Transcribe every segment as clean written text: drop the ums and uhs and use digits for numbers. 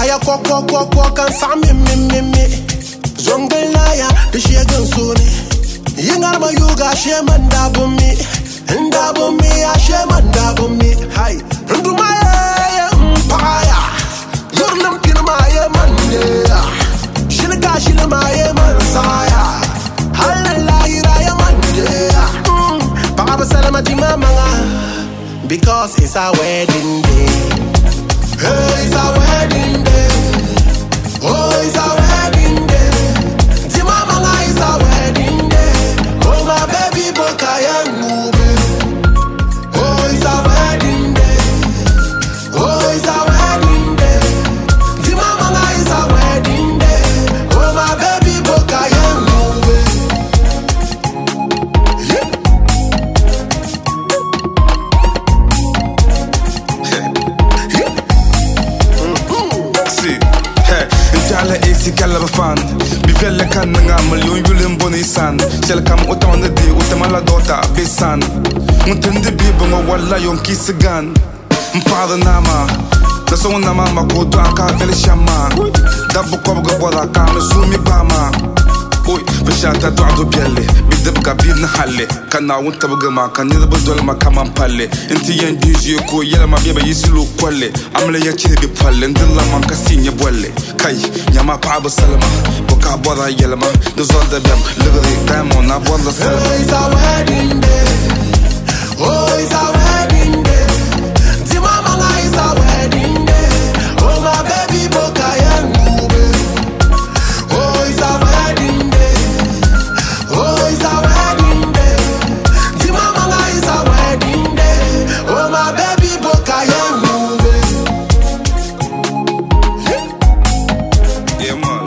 Aya kwa kan sami mi. Zongelaya the shegan suni. Yingar ma yuga sheman dabumi. Ndabumi ya sheman dabumi. Hai. Ndumaye mpaya. Yurnam kinamaye mande. Shilka shilamaye mansaya. Hallelujah raya mande. Baba salamati mama. Because it's our wedding day. Hey, it's our wedding day. Oh, it's our wedding day. Timamanga, it's our wedding day. Oh, my baby boy, I am moving. Oh, it's our wedding day. Oh, it's our wedding day. Timamanga, it's our wedding day. Oh, my baby boy, I am moving. Jala AC Calabafan, Bivelle can Namal, William Bonisan, Shelcam Utan the day, Utamala daughter, Besan, Mutendi Bibon, Walla Yon Kiss a gun, Father Nama, the son Nama, Kodaka, Velishama, Dabu Koga Bodaka, Sumi Bama. Oi, Vishata Dado Bielle, Bidabka Bin Halle, Kana Wintabagama, Canida Budolma Kamampale, Intian Dujiko, Yelama Biba Yisilu Quelle, Amle Yachibi Pal, and Dilla Mancasinia Buelle, Kai, Yama Paba Salama, Boka Boda Yelama, the Zonda Bam, Liberty Diamond, Abonda Salama. Oh, it's our wedding day. Oh, it's our wedding day. Timamanga is our wedding day. Oh, my baby Boka Yanube. Oh, it's our wedding day. Oh, it's our wedding day. Timamanga is our wedding day. Oh, my baby Boka Yanube. Yeah, man.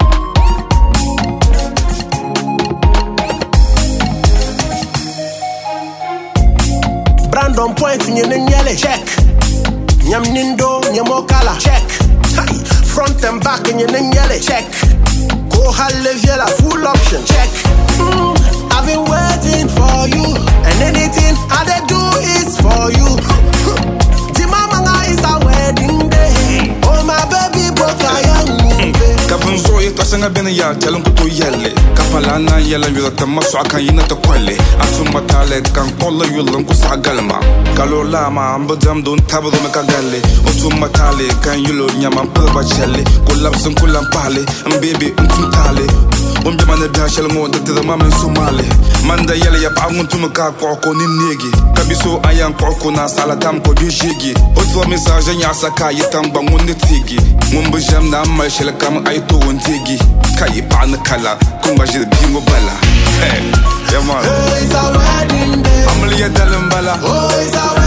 Brandon Point in Nyele, check. Nyam Nindo, Nyamokala, check. Front and back in Nyele, check. Go Haleviela, full option, check. I've been waiting for you, and anything I they do is for you. Timamanga is our wedding day. Oh my baby, Boka Yangu. Kafin zo ya tasanga bena ya talon kuto yelle Kapalana yella yula tamaso akan yina ta kwalle Asun matale kan kolla yulan kusa galma Kalo lama ambadam don tabado meka galle Osun matale kan yulo nyama mpilba chelle Kulapsun kulan pale Mbaby tale Umbi mana biha shell mo da mama Somali Manda yella ya pa nguntu meka koko ni negi Kabiso ayan koko na sala tam ko bishigi Otwa message nya saka yitam bangun ne tigi Mumbu jam na mal shell kam ay to wontigi Kai pa na kala kumba jid bingo bala Hey, yeah man. Oh, it's our wedding day. Amaliya dalambala. Oh, it's our